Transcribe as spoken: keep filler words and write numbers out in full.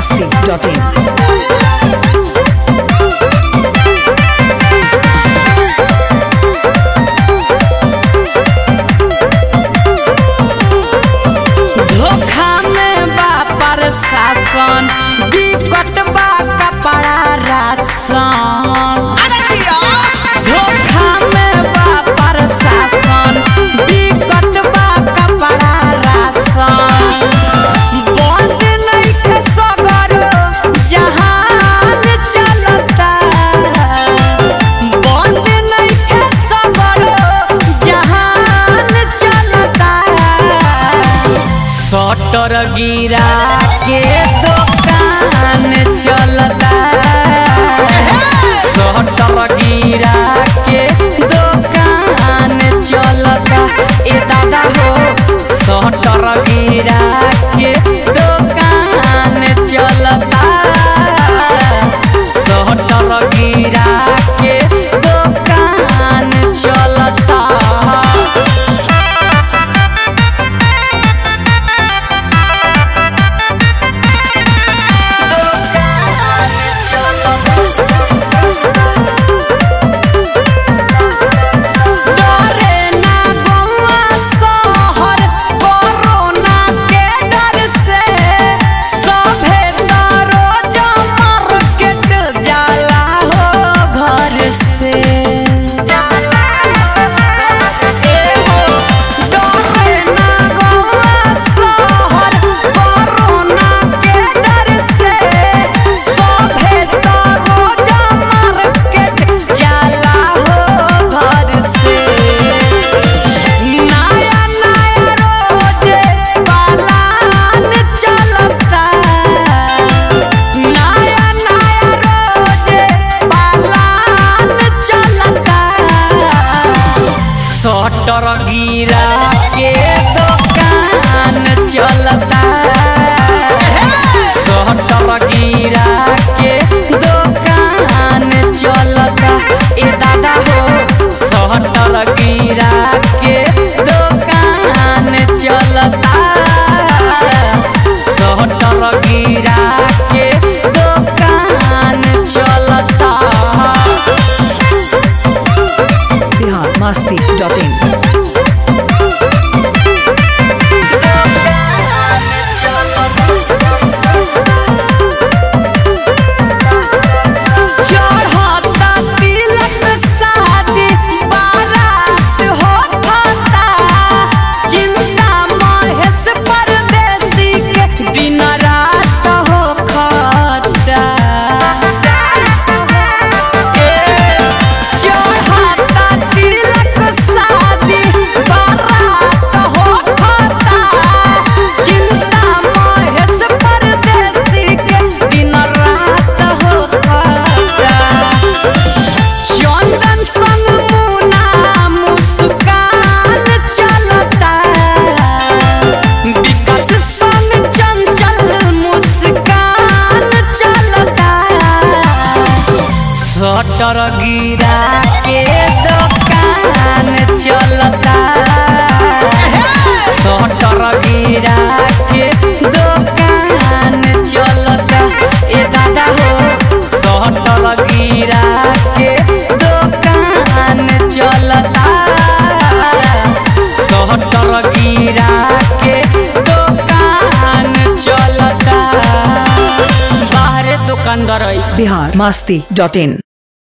masti dot in. शासन बिकट बा कपड़ा राशन धोखा में बा प्रशासन बिकट बा कपड़ा राशन बंद नहीं के सगर जहान चलता बंद नहीं के सगर जहान चलता शटर गिरा के दुकान चलता शटर गिरा के दुकान चलता ए दादा हो शटर गिरा के दुकान चलता शटर गिरा के दुकान चलता शटर गिरा के दुकान चलता शटर गिरा के दुकान चलता ए दादा हो शटर गिरा के दुकान चलता शटर गिरा के दुकान चलता masti dot in. शटर गिरा के दुकान चलता शटर गिरा के दुकान चलता ए दादा हो शटर गिरा के दुकान चलता शटर गिरा के दुकान चलता बाहर दुकानदार Bihar masti dot in.